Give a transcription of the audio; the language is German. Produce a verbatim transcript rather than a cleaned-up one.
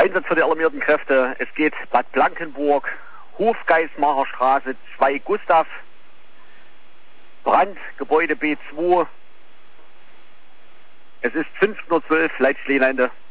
Einsatz für die alarmierten Kräfte. Es geht Bad Blankenburg, Hofgeismacher Straße zwei Gustav, Brand, Gebäude B zwei. Es ist fünfzehn Uhr zwölf, Leitstelle Ende.